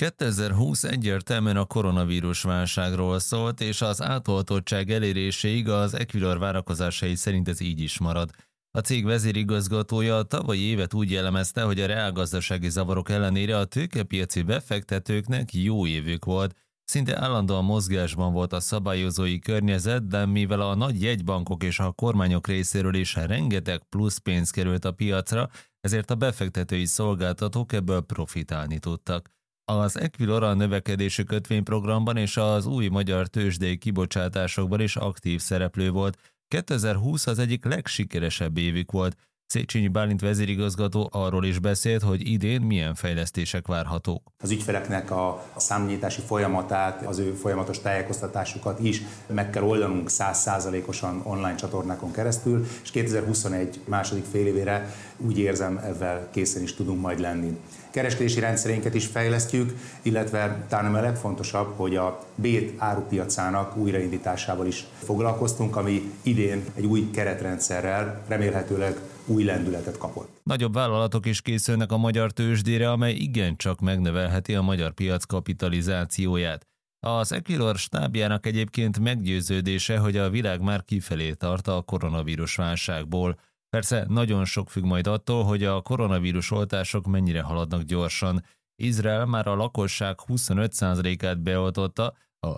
2020 egyértelműen a koronavírus válságról szólt, és az átoltottság eléréséig az Equilor várakozásai szerint ez így is marad. A cég vezérigazgatója a tavalyi évet úgy jellemezte, hogy a reálgazdasági zavarok ellenére a tőkepiaci befektetőknek jó évük volt. Szinte állandóan mozgásban volt a szabályozói környezet, de mivel a nagy jegybankok és a kormányok részéről is rengeteg plusz pénz került a piacra, ezért a befektetői szolgáltatók ebből profitálni tudtak. Az Equilor a növekedési kötvényprogramban és az új magyar tőzsdei kibocsátásokban is aktív szereplő volt. 2020 az egyik legsikeresebb évük volt. Széchenyi Bálint vezérigazgató arról is beszélt, hogy idén milyen fejlesztések várhatók. Az ügyfeleknek a számítási folyamatát, az ő folyamatos tájékoztatásukat is meg kell oldanunk 100%-osan online csatornákon keresztül, és 2021 második félévére úgy érzem, ezzel készen is tudunk majd lenni. Kereskedési rendszereinket is fejlesztjük, illetve talán a legfontosabb, hogy a bét árupiacának újraindításával is foglalkoztunk, ami idén egy új keretrendszerrel remélhetőleg új lendületet kapott. Nagyobb vállalatok is készülnek a magyar tőzsdére, amely igencsak megnövelheti a magyar piac kapitalizációját. Az Equilor stábjának egyébként meggyőződése, hogy a világ már kifelé tart a koronavírus válságból. Persze nagyon sok függ majd attól, hogy a koronavírus oltások mennyire haladnak gyorsan. Izrael már a lakosság 25%-át beoltotta, a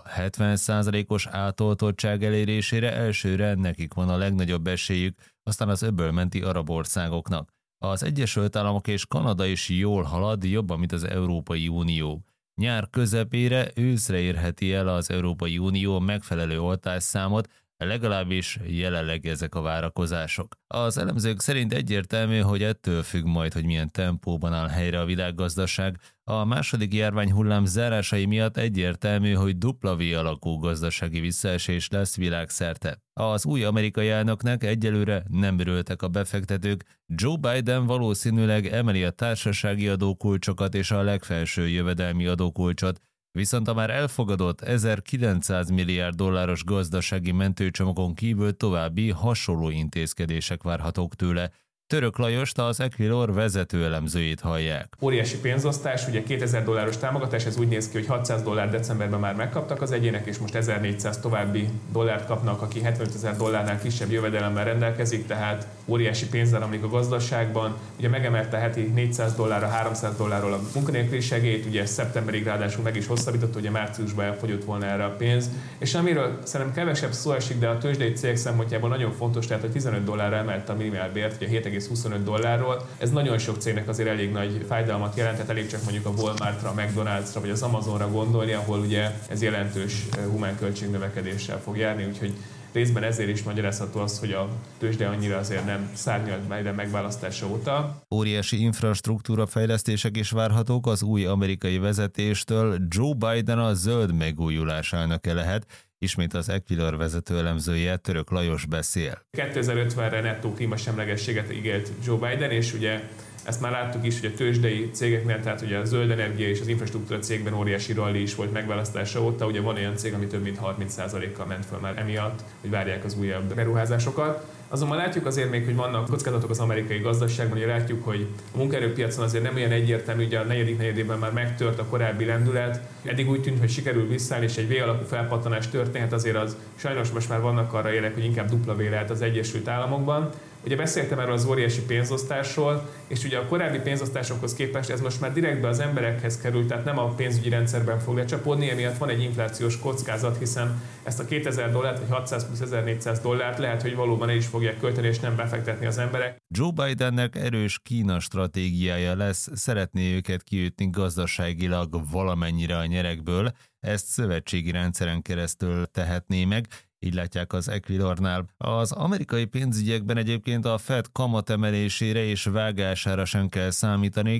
70%-os átoltottság elérésére elsőre nekik van a legnagyobb esélyük, aztán az öbölmenti arab országoknak. Az Egyesült Államok és Kanada is jól halad, jobban, mint az Európai Unió. Nyár közepére, őszre érheti el az Európai Unió megfelelő oltásszámot, legalábbis jelenleg ezek a várakozások. Az elemzők szerint egyértelmű, hogy ettől függ majd, hogy milyen tempóban áll helyre a világgazdaság. A második járványhullám zárásai miatt egyértelmű, hogy W alakú gazdasági visszaesés lesz világszerte. Az új amerikai elnöknek egyelőre nem örültek a befektetők. Joe Biden valószínűleg emeli a társasági adókulcsokat és a legfelső jövedelmi adókulcsot, viszont a már elfogadott 1900 milliárd dolláros gazdasági mentőcsomagon kívül további hasonló intézkedések várhatók tőle. Török Lajost, az Equilor vezető elemzőjét hallják. Óriási pénzosztás, ugye 2000 dolláros támogatás, ez úgy néz ki, hogy 600 dollár decemberben már megkaptak az egyének, és most 1400 további dollárt kapnak, aki 75 000 dollárnál kisebb jövedelemmel rendelkezik, tehát óriási pénz áramlik a gazdaságban. Ugye megemelte heti 400 dollárra, 300 dollárról a munkanélküli segélyt, ugye szeptemberig ráadásul meg is hosszabbított, ugye márciusban elfogyott volna erre a pénz. És amiről szerintem kevesebb szó esik, de a tőzsdei cég szempontjából nagyon fontos, tehát hogy 15 dollárra emelte a minimálbért, ugye 7,25 dollárról. Ez nagyon sok cégnek azért elég nagy fájdalmat jelent, tehát elég csak mondjuk a Walmartra, a McDonald'sra vagy az Amazonra gondolni, ahol ugye ez jelentős humán költségnövekedéssel fog járni, úgyhogy részben ezért is magyarázható az, hogy a tőzsde annyira azért nem szárnyalt Biden megválasztása óta. Óriási infrastruktúra fejlesztések is várhatók az új amerikai vezetéstől. Joe Biden a zöld megújulás elnöke lehet, ismét az Equilor vezető elemzője, Török Lajos beszél. 2050-re nettó klímasemlegességet ígért Joe Biden, és ugye ezt már láttuk is, hogy a tőzsdei cégeknél, tehát ugye a zöld energia és az infrastruktúra cégben óriási ralli is volt megválasztása óta. Ugye van olyan cég, ami több mint 30%-kal ment föl már emiatt, hogy várják az újabb beruházásokat. Azonban látjuk azért még, hogy vannak kockázatok az amerikai gazdaságban, ugye látjuk, hogy a munkaerőpiacon azért nem olyan egyértelmű, ugye a negyedik negyedében már megtört a korábbi lendület. Eddig úgy tűnt, hogy sikerül visszaállni, és egy V-alakú felpattanás történhet, azért az sajnos most már vannak arra jelek, hogy inkább W lehet az Egyesült Államokban. Ugye beszéltem erről az óriási pénzosztásról, és ugye a korábbi pénzosztásokhoz képest ez most már direktbe az emberekhez került, tehát nem a pénzügyi rendszerben fog lecsapódni, emiatt van egy inflációs kockázat, hiszen ezt a 2000 dollárt vagy 600 plusz 1400 dollárt lehet, hogy valóban el is fogják költeni és nem befektetni az emberek. Joe Bidennek erős Kína stratégiája lesz, szeretné őket kiütni gazdaságilag valamennyire a nyerekből, ezt szövetségi rendszeren keresztül tehetné meg, így látják az Equilornál. Az amerikai pénzügyekben egyébként a Fed kamatemelésére és vágására sem kell számítani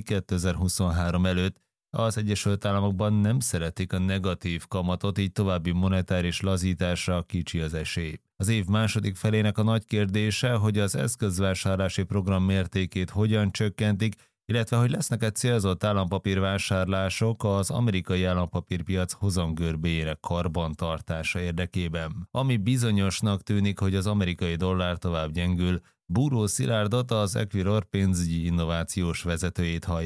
2023 előtt. Az Egyesült Államokban nem szeretik a negatív kamatot, így további monetáris lazításra kicsi az esély. Az év második felének a nagy kérdése, hogy az eszközvásárlási program mértékét hogyan csökkentik, illetve hogy lesznek-e célzott állampapírvásárlások az amerikai állampapírpiac hozamgörbéjének karbantartása érdekében. Ami bizonyosnak tűnik, hogy az amerikai dollár tovább gyengül. Búró Szilárdot, az Equilor pénzügyi innovációs vezetőjét hallják.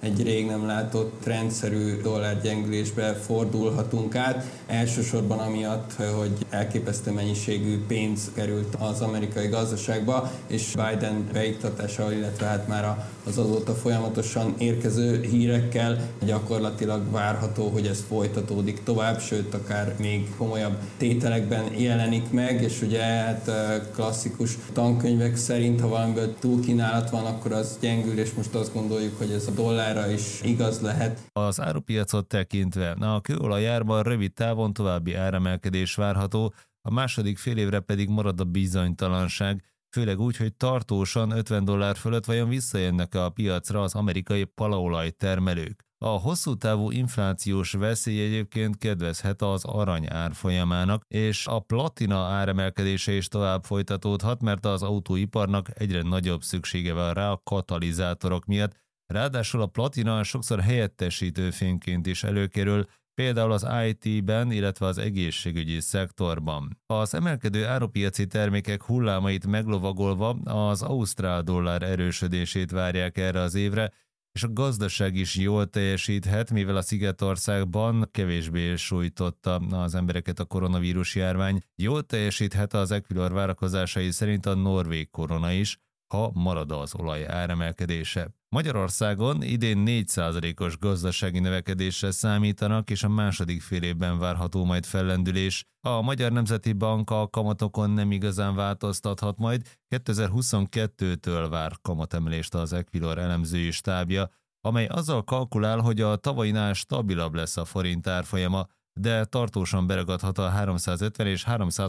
egy rég nem látott rendszerű dollárgyengülésbe fordulhatunk át. Elsősorban amiatt, hogy elképesztő mennyiségű pénz került az amerikai gazdaságba, és Biden beiktatása, illetve hát már az azóta folyamatosan érkező hírekkel gyakorlatilag várható, hogy ez folytatódik tovább, sőt akár még komolyabb tételekben jelenik meg, és ugye hát klasszikus tankönyvek szerint, ha valamiből túlkínálat van, akkor az gyengül, és most azt gondoljuk, hogy ez a dollárra is igaz lehet. Az árupiacot tekintve a kőolajárban rövid távon további áremelkedés várható, a második félévre pedig marad a bizonytalanság, főleg úgy, hogy tartósan $50 fölött vajon visszajönnek a piacra az amerikai palaolaj termelők. A hosszú távú inflációs veszély egyébként kedvezhet az arany árfolyamának, és a platina áremelkedése is tovább folytatódhat, mert az autóiparnak egyre nagyobb szüksége van rá a katalizátorok miatt. Ráadásul a platina sokszor helyettesítő fémként is előkerül, például az IT-ben, illetve az egészségügyi szektorban. Az emelkedő árupiaci termékek hullámait meglovagolva az ausztrál dollár erősödését várják erre az évre, és a gazdaság is jól teljesíthet, mivel a Szigetországban kevésbé sújtotta az embereket a koronavírus járvány. Jól teljesíthet az Equilor várakozásai szerint a norvég korona is, ha marad az olaj áremelkedése. Magyarországon idén 4%-os gazdasági növekedésre számítanak, és a második félévben várható majd fellendülés. A Magyar Nemzeti Bank a kamatokon nem igazán változtathat majd, 2022-től vár kamatemelést az Equilor elemzői stábja, amely azzal kalkulál, hogy a tavainál stabilabb lesz a forint árfolyama, de tartósan beragadhat a 350 és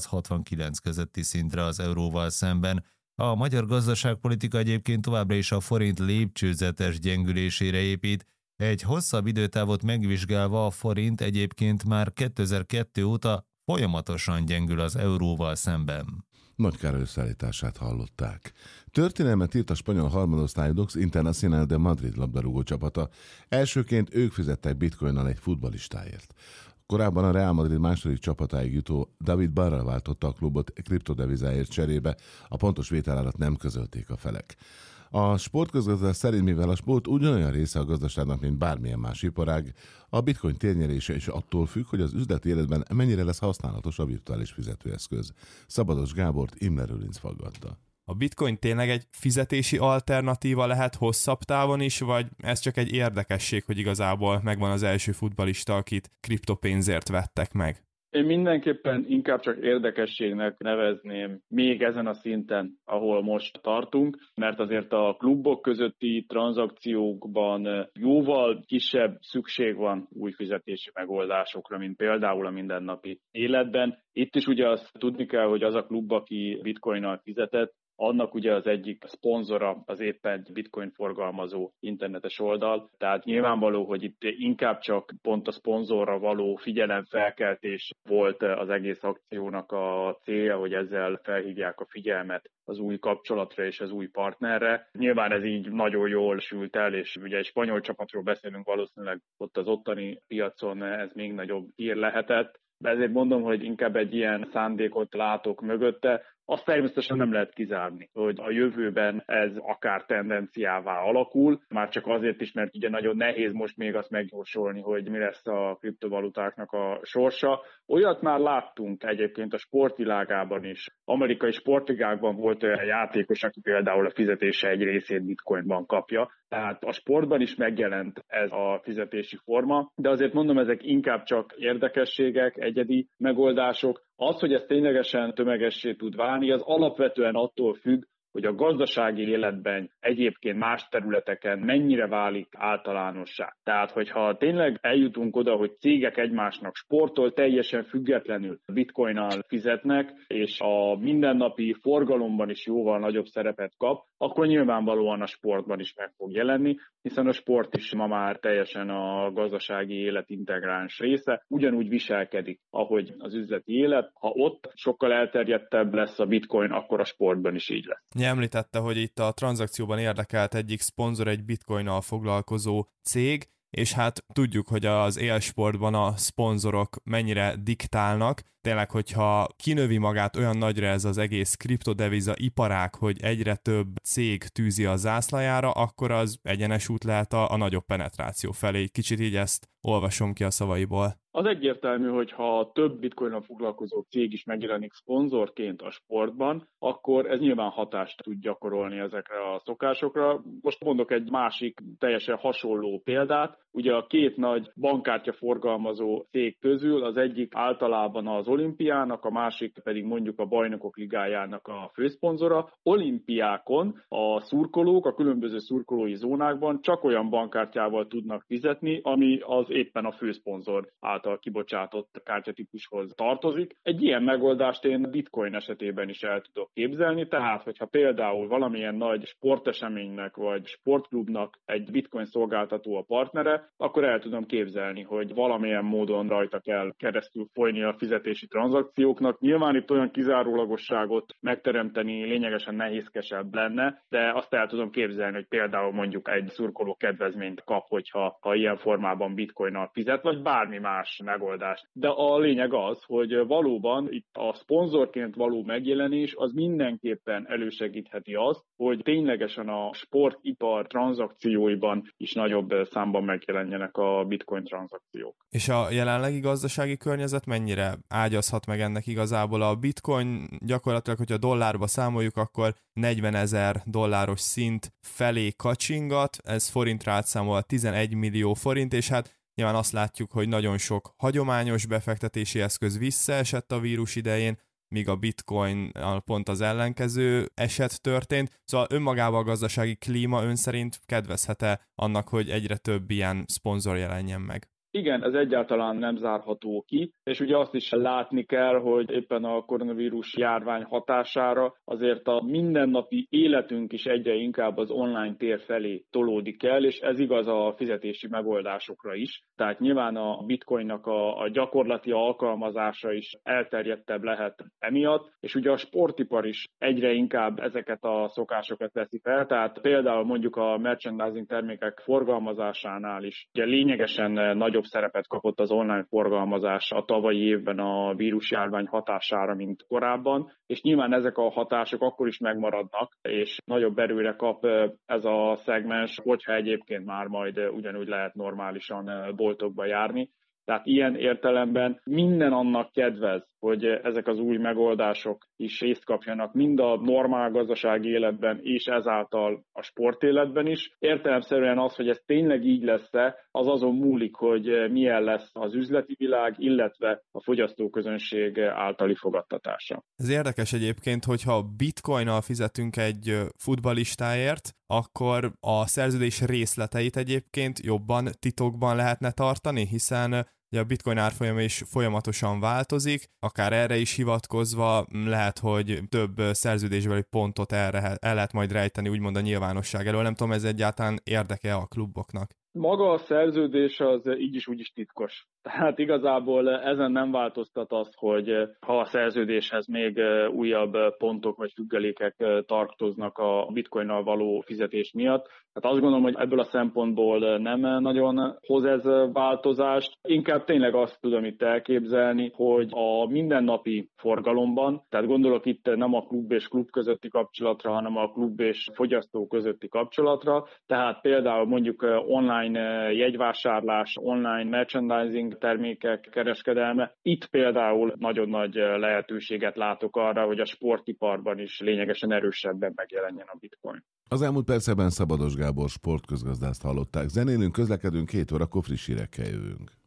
369 közötti szintre az euróval szemben. A magyar gazdaságpolitika egyébként továbbra is a forint lépcsőzetes gyengülésére épít. Egy hosszabb időtávot megvizsgálva a forint egyébként már 2002 óta folyamatosan gyengül az euróval szemben. Nagy Károly összeállítását hallották. Történelmet írt a spanyol harmadosztályú Dox Internacional de Madrid labdarúgó csapata. Elsőként ők fizettek bitcoinnal egy futballistáért. Korábban a Real Madrid második csapatáig jutó David Barra váltotta a klubot kriptodevizáért cserébe, a pontos vételárat nem közölték a felek. A sportközgazdász szerint, mivel a sport ugyanolyan része a gazdaságnak, mint bármilyen más iparág, a bitcoin térnyerése is attól függ, hogy az üzleti életben mennyire lesz használatos a virtuális fizetőeszköz. Szabados Gábort Imre Rölinc faggatta. A bitcoin tényleg egy fizetési alternatíva lehet hosszabb távon is, vagy ez csak egy érdekesség, hogy igazából megvan az első futballista, akit kriptopénzért vettek meg? Én mindenképpen inkább csak érdekességnek nevezném még ezen a szinten, ahol most tartunk, mert azért a klubok közötti tranzakciókban jóval kisebb szükség van új fizetési megoldásokra, mint például a mindennapi életben. Itt is ugye azt tudni kell, hogy az a klub, aki bitcoinnal fizetett, annak ugye az egyik szponzora az éppen bitcoin forgalmazó internetes oldal, tehát nyilvánvaló, hogy itt inkább csak pont a szponzorra való figyelemfelkeltés volt az egész akciónak a célja, hogy ezzel felhívják a figyelmet az új kapcsolatra és az új partnerre. Nyilván ez így nagyon jól sült el, és ugye egy spanyol csapatról beszélünk, valószínűleg ott az ottani piacon ez még nagyobb hír lehetett. De ezért mondom, hogy inkább egy ilyen szándékot látok mögötte. Azt természetesen nem lehet kizárni, hogy a jövőben ez akár tendenciává alakul, már csak azért is, mert ugye nagyon nehéz most még azt megjósolni, hogy mi lesz a kriptovalutáknak a sorsa. Olyat már láttunk egyébként a sportvilágában is. Amerikai sportligákban volt olyan játékos, aki például a fizetése egy részét bitcoinban kapja. Tehát a sportban is megjelent ez a fizetési forma, de azért mondom, ezek inkább csak érdekességek, egyedi megoldások. Az, hogy ez ténylegesen tömegessé tud válni, az alapvetően attól függ, hogy a gazdasági életben egyébként más területeken mennyire válik általánossá. Tehát, hogyha tényleg eljutunk oda, hogy cégek egymásnak sporttól teljesen függetlenül bitcoinnal fizetnek, és a mindennapi forgalomban is jóval nagyobb szerepet kap, akkor nyilvánvalóan a sportban is meg fog jelenni, hiszen a sport is ma már teljesen a gazdasági élet integráns része, ugyanúgy viselkedik, ahogy az üzleti élet. Ha ott sokkal elterjedtebb lesz a bitcoin, akkor a sportban is így lesz. Említette, hogy itt a tranzakcióban érdekelt egyik szponzor egy bitcoinnal foglalkozó cég. és hát tudjuk, hogy az élsportban a szponzorok mennyire diktálnak. Tényleg, hogyha kinövi magát olyan nagyra ez az egész kriptodeviza iparág, hogy egyre több cég tűzi a zászlajára, akkor az egyenes út lehet a nagyobb penetráció felé. Kicsit így ezt olvasom ki a szavaiból. Az egyértelmű, hogy ha több bitcoinnal foglalkozó cég is megjelenik szponzorként a sportban, akkor ez nyilván hatást tud gyakorolni ezekre a szokásokra. Most mondok egy másik teljesen hasonló példát. Ugye a két nagy bankkártya forgalmazó cég közül az egyik általában az olimpiának, a másik pedig mondjuk a Bajnokok Ligájának a főszponzora. Olimpiákon a szurkolók a különböző szurkolói zónákban csak olyan bankkártyával tudnak fizetni, ami az éppen a főszponzor által kibocsátott kártyatípushoz tartozik. Egy ilyen megoldást én bitcoin esetében is el tudok képzelni, tehát hogyha például valamilyen nagy sporteseménynek vagy sportklubnak egy bitcoin szolgáltató a partnere, akkor el tudom képzelni, hogy valamilyen módon rajta kell keresztül folyni a fizetési tranzakcióknak. Nyilván itt olyan kizárólagosságot megteremteni lényegesen nehézkesebb lenne, de azt el tudom képzelni, hogy például mondjuk egy szurkoló kedvezményt kap, hogyha ilyen formában bitcoinnal fizet, vagy bármi más megoldás. De a lényeg az, hogy valóban itt a szponzorként való megjelenés az mindenképpen elősegítheti azt, hogy ténylegesen a sportipar tranzakcióiban is nagyobb számban megjelenjenek a bitcoin tranzakciók. És a jelenlegi gazdasági környezet mennyire ágyazhat meg ennek igazából? A bitcoin gyakorlatilag, hogyha dollárba számoljuk, akkor $40,000 szint felé kacsingat, ez forintra átszámol 11 millió forint, és hát nyilván azt látjuk, hogy nagyon sok hagyományos befektetési eszköz visszaesett a vírus idején, míg a bitcoin pont az ellenkező eset történt. Szóval önmagában a gazdasági klíma ön szerint kedvezhet-e annak, hogy egyre több ilyen szponzor jelenjen meg? Igen, ez egyáltalán nem zárható ki, és ugye azt is látni kell, hogy éppen a koronavírus járvány hatására azért a mindennapi életünk is egyre inkább az online tér felé tolódik el, és ez igaz a fizetési megoldásokra is. Tehát nyilván a bitcoinnak a gyakorlati alkalmazása is elterjedtebb lehet emiatt, és ugye a sportipar is egyre inkább ezeket a szokásokat veszi fel, tehát például mondjuk a merchandising termékek forgalmazásánál is ugye lényegesen nagyobb szerepet kapott az online forgalmazás a tavalyi évben a vírusjárvány hatására, mint korábban, és nyilván ezek a hatások akkor is megmaradnak, és nagyobb erőre kap ez a szegmens, hogyha egyébként már majd ugyanúgy lehet normálisan boltokba járni. Tehát ilyen értelemben minden annak kedvez, hogy ezek az új megoldások is részt kapjanak mind a normál gazdasági életben, és ezáltal a sportéletben is. Értelemszerűen az, hogy ez tényleg így lesz-e, az azon múlik, hogy milyen lesz az üzleti világ, illetve a fogyasztóközönség általi fogadtatása. Ez érdekes egyébként, hogyha bitcoinnal fizetünk egy futballistáért, akkor a szerződés részleteit egyébként jobban titokban lehetne tartani, hiszen ugye a bitcoin árfolyama is folyamatosan változik, akár erre is hivatkozva lehet, hogy több szerződésbeli pontot erre el lehet majd rejteni, úgymond a nyilvánosság elől. Nem tudom, ez egyáltalán érdeke a kluboknak. Maga a szerződés az így is úgy is titkos. Tehát igazából ezen nem változtat az, hogy ha a szerződéshez még újabb pontok vagy függelékek tartoznak a bitcoinnal való fizetés miatt. Tehát azt gondolom, hogy ebből a szempontból nem nagyon hoz ez változást. Inkább tényleg azt tudom itt elképzelni, hogy a mindennapi forgalomban, tehát gondolok itt nem a klub és klub közötti kapcsolatra, hanem a klub és fogyasztó közötti kapcsolatra. Tehát például mondjuk online jegyvásárlás, online merchandising termékek kereskedelme. Itt például nagyon nagy lehetőséget látok arra, hogy a sportiparban is lényegesen erősebben megjelenjen a bitcoin. Az elmúlt percben Szabados Gábor sportközgazdászt hallották. Zenélünk, közlekedünk, 2 órakor friss hírekkel jövünk.